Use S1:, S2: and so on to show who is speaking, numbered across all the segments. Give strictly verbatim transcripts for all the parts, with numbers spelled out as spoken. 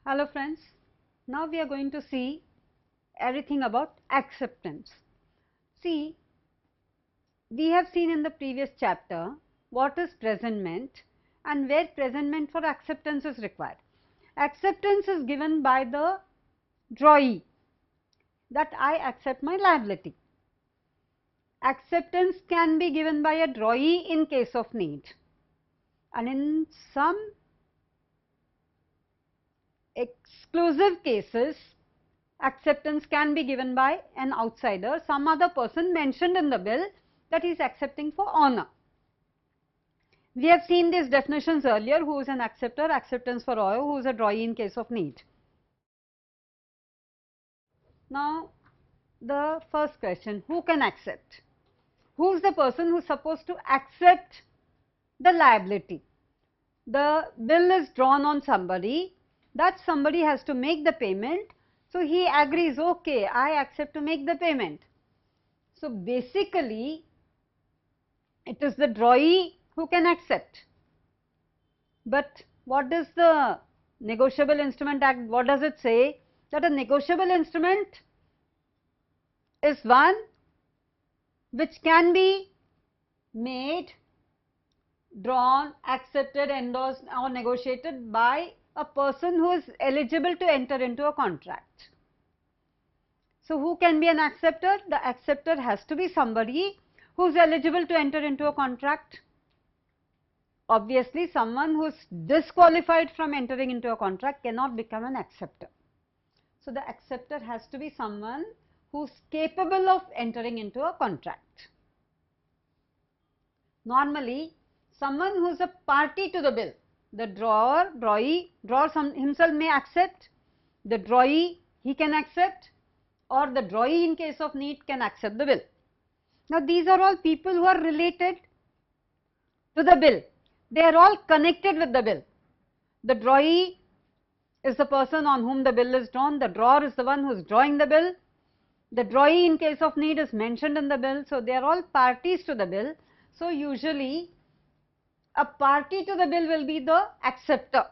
S1: Hello friends, now we are going to see everything about acceptance. See, we have seen in the previous chapter what is presentment and where presentment for acceptance is required. Acceptance is given by the drawee, that I accept my liability. Acceptance can be given by a drawee in case of need, and in some exclusive cases acceptance can be given by an outsider, some other person mentioned in the bill, that he is accepting for honor. We have seen these definitions earlier: who is an acceptor, acceptance for honor, who is a drawee in case of need. Now the first question, who can accept? Who is the person who is supposed to accept the liability? The bill is drawn on somebody, that somebody has to make the payment, so he agrees, okay, I accept to make the payment. So basically it is the drawee who can accept. But what does the Negotiable Instrument Act, what does it say? That a negotiable instrument is one which can be made, drawn, accepted, endorsed or negotiated by a person who is eligible to enter into a contract. So who can be an acceptor? The acceptor has to be somebody who is eligible to enter into a contract. Obviously someone who is disqualified from entering into a contract cannot become an acceptor. So the acceptor has to be someone who is capable of entering into a contract. Normally someone who is a party to the bill, the drawer, drawee, drawer some, himself may accept, the drawee he can accept, or the drawee in case of need can accept the bill. Now these are all people who are related to the bill, they are all connected with the bill. The drawee is the person on whom the bill is drawn, the drawer is the one who is drawing the bill, the drawee in case of need is mentioned in the bill, so they are all parties to the bill. So usually a party to the bill will be the acceptor.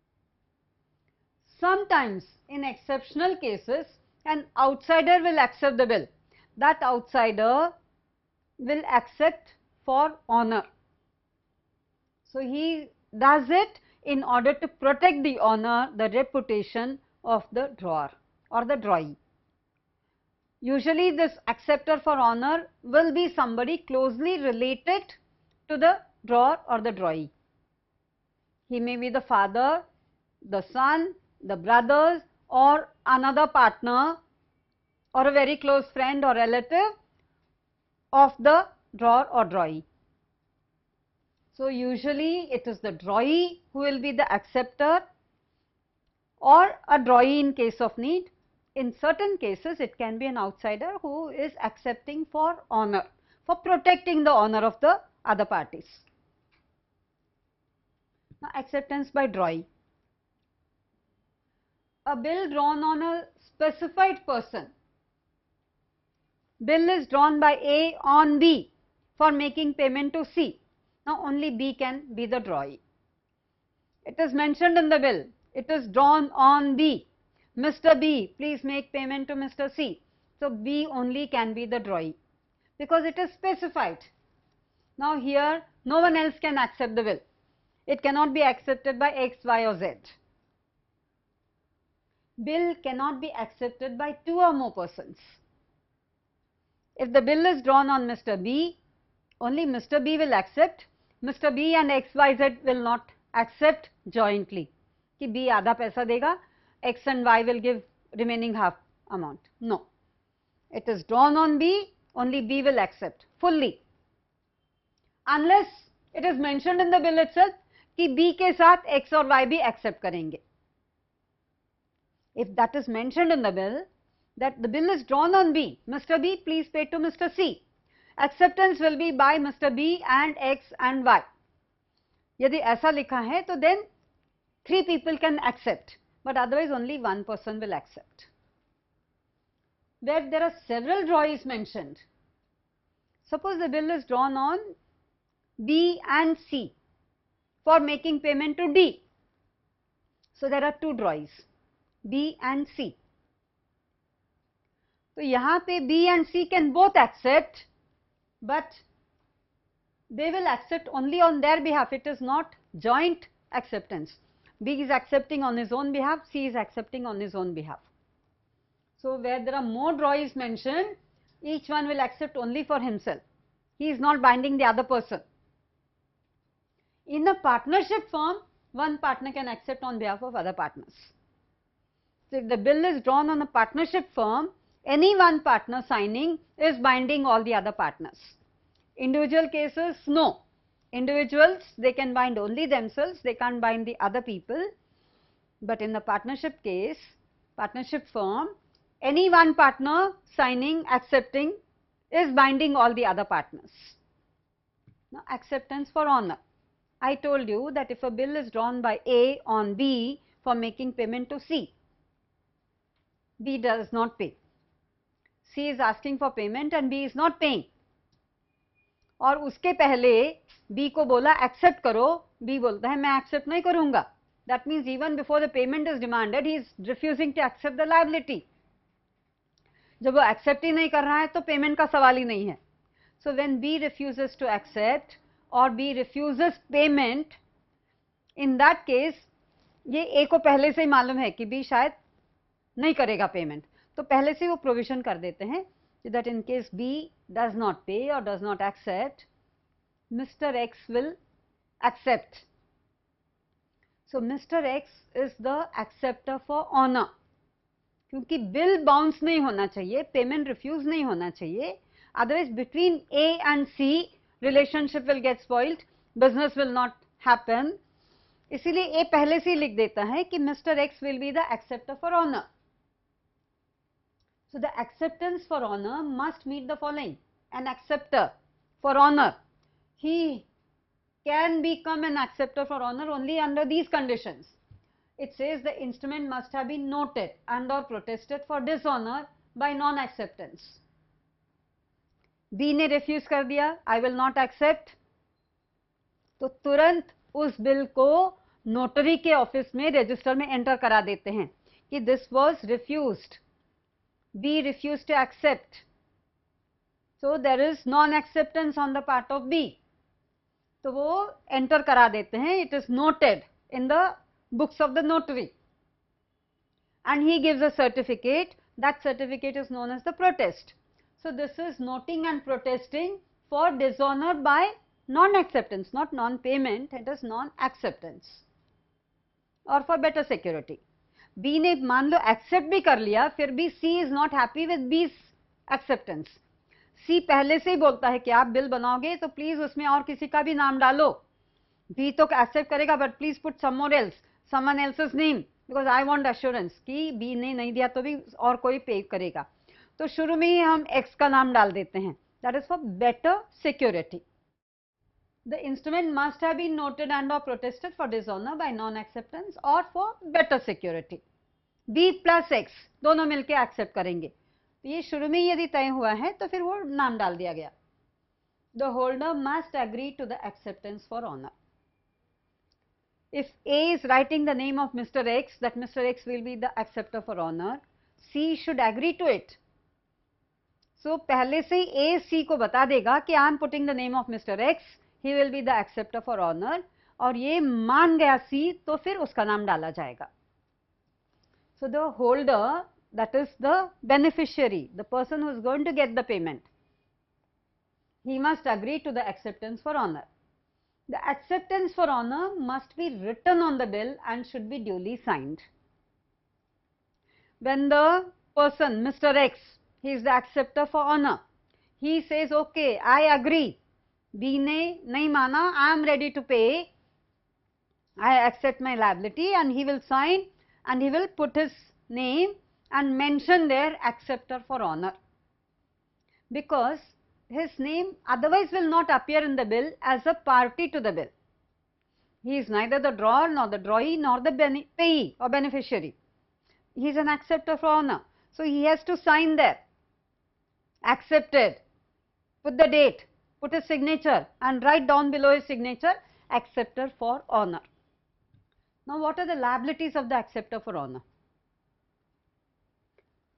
S1: Sometimes in exceptional cases an outsider will accept the bill. That outsider will accept for honor. So he does it in order to protect the honor, the reputation of the drawer or the drawee. Usually this acceptor for honor will be somebody closely related to the drawer or the drawee. He may be the father, the son, the brothers, or another partner or a very close friend or relative of the drawer or drawee. So usually it is the drawee who will be the acceptor or a drawee in case of need. In certain cases it can be an outsider who is accepting for honor, for protecting the honor of the other parties. Now acceptance by drawee. A bill drawn on a specified person. Bill is drawn by A on B for making payment to C. Now only B can be the drawee. It is mentioned in the bill, it is drawn on B. Mister B, please make payment to Mister C. So B only can be the drawee because it is specified. Now here no one else can accept the bill. It cannot be accepted by X, Y or Z. Bill cannot be accepted by two or more persons. If the bill is drawn on Mister B, only Mister B will accept. Mister B and X Y Z will not accept jointly. कि B आधा पैसा देगा, X and Y will give remaining half amount. No. It is drawn on B, only B will accept fully. Unless it is mentioned in the bill itself कि B के साथ X और Y भी accept करेंगे. If that is mentioned in the bill, that the bill is drawn on B, Mister B, please pay to Mister C. Acceptance will be by Mister B and X and Y. यदि ऐसा लिखा है तो then three people can accept, but otherwise only one person will accept. Where there are several drawees mentioned, suppose the bill is drawn on B and C for making payment to D. So there are two drawees. B and C. तो यहाँ पे B and C can both accept, but they will accept only on their behalf. It is not joint acceptance. B is accepting on his own behalf, C is accepting on his own behalf. So where there are more drawings mentioned, each one will accept only for himself. He is not binding the other person. In a partnership firm, one partner can accept on behalf of other partners. So if the bill is drawn on a partnership firm, any one partner signing is binding all the other partners. Individual cases, no. Individuals, they can bind only themselves, they can't bind the other people. But in the partnership case, partnership firm, any one partner signing, accepting is binding all the other partners. Now, acceptance for honor. I told you that if a bill is drawn by A on B for making payment to C, B does not pay. C is asking for payment and B is not paying. और उसके पहले B को बोला accept करो, B बोलता है मैं accept नहीं करूँगा. That means even before the payment is demanded, he is refusing to accept the liability. जब वो accept ही नहीं कर रहा है तो payment का सवाल ही नहीं है. So when B refuses to accept or B refuses payment, in that case ये A को पहले से ही मालूम है कि B शायद नहीं करेगा पेमेंट, तो पहले से वो प्रोविजन कर देते हैं that in case B does not pay or does not accept, Mister X will accept. So Mister X is the acceptor for honor. क्योंकि बिल बाउंस नहीं होना चाहिए, पेमेंट रिफ्यूज नहीं होना चाहिए, otherwise between A and C relationship will get spoiled, business will not happen. इसीलिए A पहले से ही लिख देता है कि Mister X will be the acceptor for honor. So the acceptance for honor must meet the following. An acceptor for honor, he can become an acceptor for honor only under these conditions. It says the instrument must have been noted and or protested for dishonor by non-acceptance. B ने refuse कर दिया, I will not accept, तो तुरंत उस bill को notary के office में register में एंटर करा देते हैं कि this was refused. B refused to accept. So there is non-acceptance on the part of B. तो वो एंटर करा देते हैं. It is noted in the books of the notary. And he gives a certificate. That certificate is known as the protest. So this is noting and protesting for dishonor by non-acceptance, not non-payment. It is non-acceptance. Or for better security. B ने मान लो accept भी कर लिया, फिर भी C is not happy with B's acceptance. C पहले से ही बोलता है कि आप बिल बनाओगे तो प्लीज उसमें और किसी का भी नाम डालो. B तो एक्सेप्ट करेगा but please put someone else, someone else's name, because I want assurance कि B ने नहीं दिया तो भी और कोई पे करेगा. तो शुरू में ही हम X का नाम डाल देते हैं. That is for better security. The instrument must have been noted and or protested for dishonor by non-acceptance or for better security. B plus X दोनों मिलके accept करेंगे. तो ये शुरू में यदि तय हुआ है तो फिर वो नाम डाल दिया गया. The holder must agree to the acceptance for honor. If A is writing the name of Mister X, that Mister X will be the acceptor for honor, C should agree to it. So पहले से ही A C को बता देगा कि I am putting the name of Mister X, he will be the acceptor for honor, और ये मान गया C तो फिर उसका नाम डाला जाएगा. So the holder, that is the beneficiary, the person who is going to get the payment, he must agree to the acceptance for honor. The acceptance for honor must be written on the bill and should be duly signed. When the person, Mister X, he is the acceptor for honor, he says, okay, I agree. B ने नहीं माना, I am ready to pay, I accept my liability, and he will sign and he will put his name and mention there acceptor for honor, because his name otherwise will not appear in the bill as a party to the bill. He is neither the drawer nor the drawee nor the payee or beneficiary. He is an acceptor for honor. So he has to sign there, accepted, put the date, put his signature and write down below his signature acceptor for honor. Now what are the liabilities of the acceptor for honor?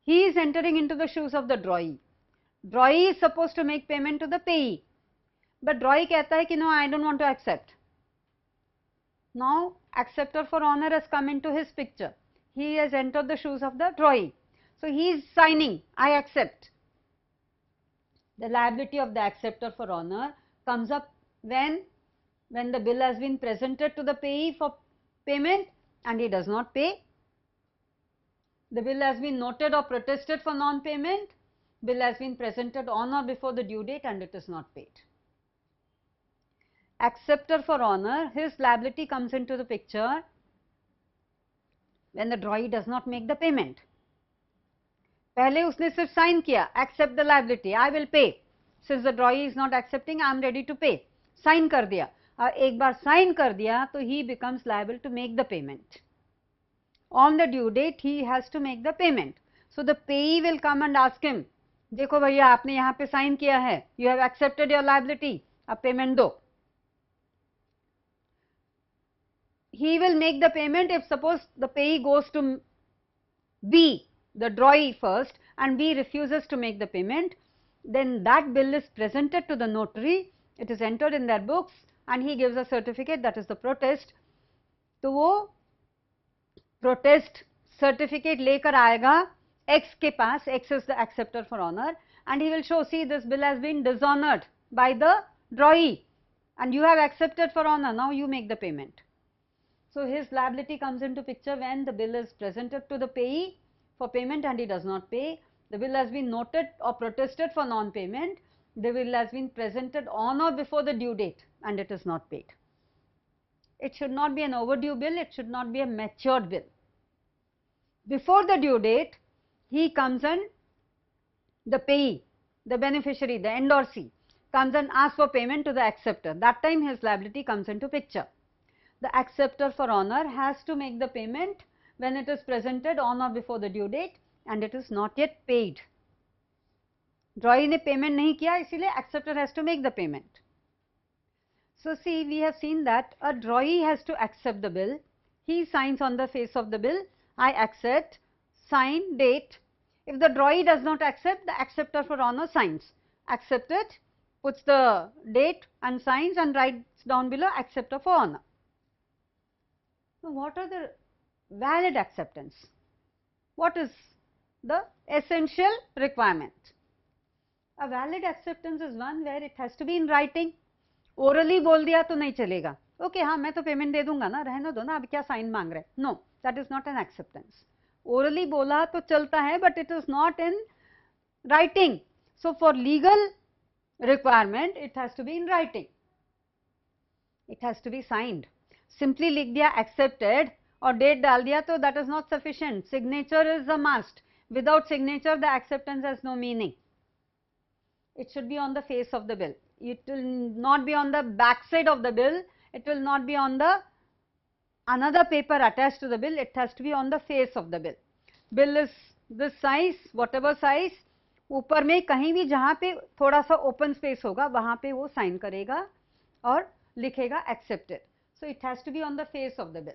S1: he is entering into the shoes of the drawee. Drawee is supposed to make payment to the payee, but drawee कहता है कि no, I don't want to accept. Now acceptor for honor has come into his picture. He has entered the shoes of the drawee. So he is signing, I accept. The liability of the acceptor for honor comes up when, when the bill has been presented to the payee for payment and he does not pay. The bill has been noted or protested for non-payment. Bill has been presented on or before the due date and it is not paid. Acceptor for honor, his liability comes into the picture when the drawee does not make the payment. पहले उसने सिर्फ sign किया, accept the liability, I will pay. Since the drawee is not accepting, I am ready to pay. Sign कर दिया, और एक बार sign कर दिया तो he becomes liable to make the payment. On the due date, he has to make the payment. So the payee will come and ask him, देखो भैया आपने यहाँ पे साइन किया है, you have accepted your liability, अब payment दो. He will make the payment if suppose the payee goes to B, the drawee first, and B refuses to make the payment, then that bill is presented to the notary, it is entered in their books and he gives a certificate, that is the protest. तो वो protest certificate लेकर आएगा X के पास, X is the acceptor for honor, and he will show, see this bill has been dishonored by the drawee and you have accepted for honor, now you make the payment. So his liability comes into picture when the bill is presented to the payee for payment and he does not pay. The bill has been noted or protested for non-payment. The bill has been presented on or before the due date and it is not paid. It should not be an overdue bill, it should not be a matured bill. Before the due date, he comes and the payee, the beneficiary, the endorsee comes and asks for payment to the acceptor. That time his liability comes into picture. The acceptor for honor has to make the payment when it is presented on or before the due date and it is not yet paid. Drawee ने payment नहीं किया, इसीलिए acceptor has to make the payment. So see, we have seen that a drawee has to accept the bill. He signs on the face of the bill, I accept, sign, date. If the drawee does not accept, the acceptor for honor signs. Accepted, puts the date and signs and writes down below acceptor for honor. So what are the valid acceptance? What is the essential requirement? A valid acceptance is one where it has to be in writing. Orally बोल दिया तो नहीं चलेगा. Okay, हाँ मैं तो payment दे दूंगा ना, रहने दो ना, अब क्या साइन मांग रहे? No, that is not an acceptance. Orally बोला तो चलता है, but it is not in writing. So for legal requirement, it has to be in writing. It has to be signed. Simply लिख दिया accepted और date डाल दिया तो that is not sufficient. Signature is a must. Without signature, the acceptance has no meaning. It should be on the face of the bill. It will not be on the back side of the bill. It will not be on the another paper attached to the bill. It has to be on the face of the bill. Bill is this size, whatever size. ऊपर में कहीं भी जहाँ पे थोड़ा सा open space होगा वहाँ पे वो sign करेगा और लिखेगा accepted. So it has to be on the face of the bill.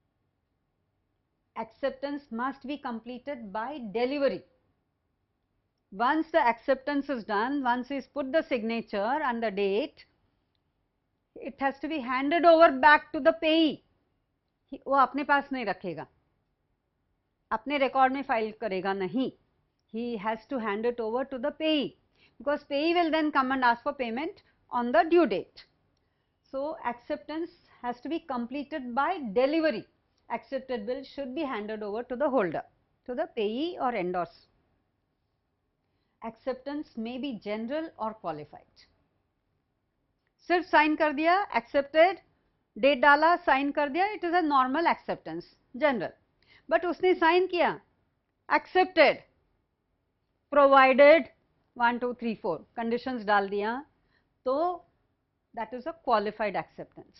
S1: Acceptance must be completed by delivery. Once the acceptance is done, once he's put the signature and the date, it has to be handed over back to the payee. वो अपने पास नहीं रखेगा, अपने record में file करेगा नहीं. He has to hand it over to the payee because payee will then come and ask for payment on the due date. So acceptance has to be completed by delivery. Accepted bill should be handed over to the holder, to the payee or endorser. Acceptance may be general or qualified. सिर्फ sign कर दिया, accepted, date डाला, sign कर दिया, it is a normal acceptance, general. But उसने sign किया, accepted, provided one two three four conditions डाल दिया, तो that is a qualified acceptance.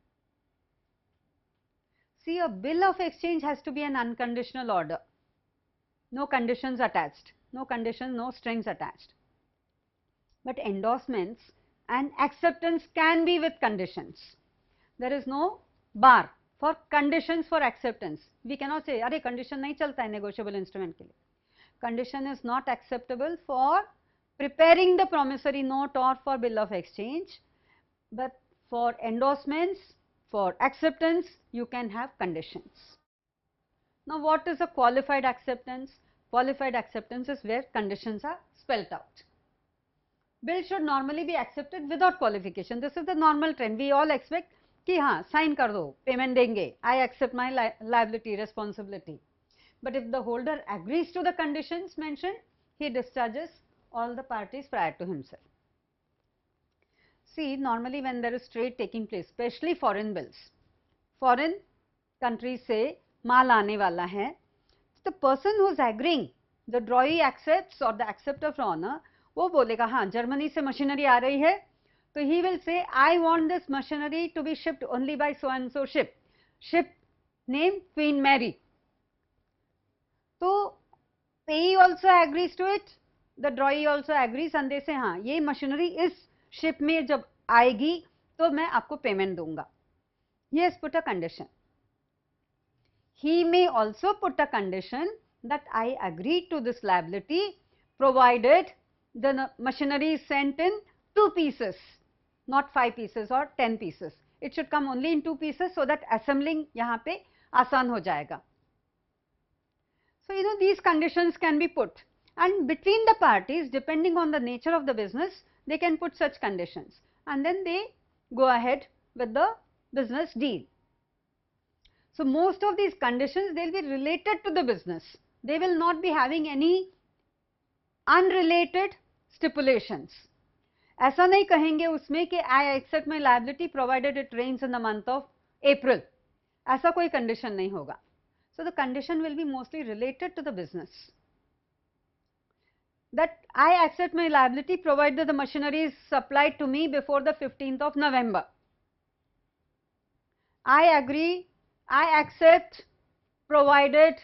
S1: See, a bill of exchange has to be an unconditional order. No conditions attached. No conditions, no strings attached. But endorsements and acceptance can be with conditions. There is no bar for conditions for acceptance. We cannot say, अरे condition नहीं चलता है negotiable instrument के लिए. condition is not acceptable for preparing the promissory note or for bill of exchange, but for endorsements, for acceptance, you can have conditions. Now, what is a qualified acceptance? Qualified acceptance is where conditions are spelled out. Bill should normally be accepted without qualification. This is the normal trend. We all expect कि हाँ sign कर दो, payment देंगे, I accept my li liability, responsibility. But if the holder agrees to the conditions mentioned, he discharges all the parties prior to himself. See, normally when there is trade taking place, especially foreign bills, foreign countries से माल आने वाला है, the person who is agreeing, the drawee accepts or the acceptor for honor, वो बोलेगा हाँ Germany से machinery आ रही है, तो he will say I want this machinery to be shipped only by so and so ship, ship name Queen Mary. तो payee also agrees to it, the drawee also agrees and they say हाँ ये machinery इस ship में जब आएगी तो मैं आपको payment दूंगा. He has put a condition. He may also put a condition that I agree to this liability provided the machinery is sent in two pieces, not five pieces or ten pieces. It should come only in two pieces so that assembling यहाँ पे आसान हो जाएगा. So, you know, these conditions can be put, and between the parties, depending on the nature of the business, they can put such conditions, and then they go ahead with the business deal. So, most of these conditions, they will be related to the business. They will not be having any unrelated stipulations. ऐसा नहीं कहेंगे उसमें कि I accept my liability provided it rains in the month of April. ऐसा कोई condition नहीं होगा. So, the condition will be mostly related to the business. That I accept my liability provided the machinery is supplied to me before the fifteenth of November. I agree, I accept provided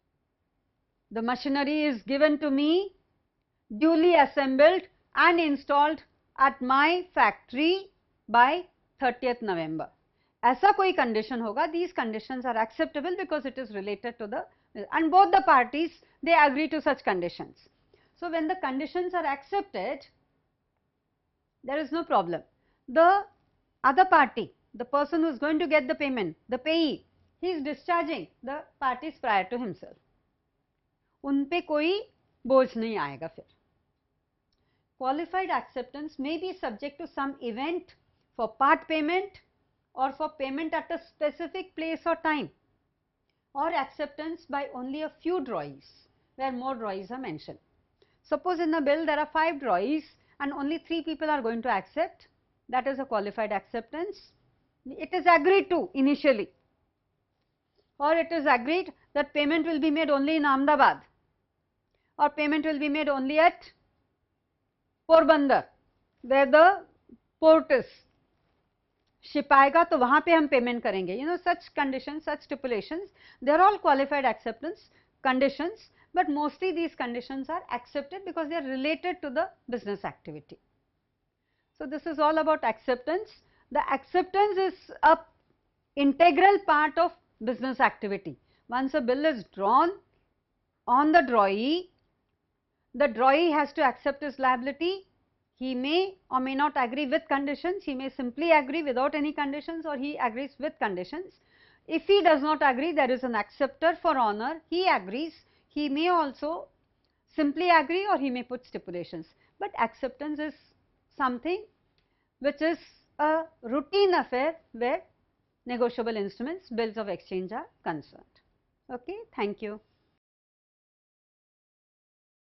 S1: the machinery is given to me, duly assembled and installed at my factory by thirtieth November. ऐसा कोई condition होगा, these conditions are acceptable because it is related to the, and both the parties they agree to such conditions. So, when the conditions are accepted, there is no problem. The other party, the person who is going to get the payment, the payee, he is discharging the parties prior to himself. उन पे कोई बोझ नहीं आएगा फिर. Qualified acceptance may be subject to some event for part payment or for payment at a specific place or time, or acceptance by only a few drawees where more drawees are mentioned. Suppose in the bill there are five drawees and only three people are going to accept, that is a qualified acceptance. It is agreed to initially, or it is agreed that payment will be made only in Ahmedabad, or payment will be made only at Porbandar where the port is. Ship आएगा तो वहाँ पे हम payment करेंगे. You know, such conditions, such stipulations, they are all qualified acceptance conditions, but mostly these conditions are accepted because they are related to the business activity. So, this is all about acceptance. The acceptance is a integral part of business activity. Once a bill is drawn on the drawee, the drawee has to accept his liability. He may or may not agree with conditions, he may simply agree without any conditions, or he agrees with conditions. If he does not agree, there is an acceptor for honor, he agrees, he may also simply agree or he may put stipulations. But acceptance is something which is a routine affair where negotiable instruments, bills of exchange are concerned. Okay, thank you.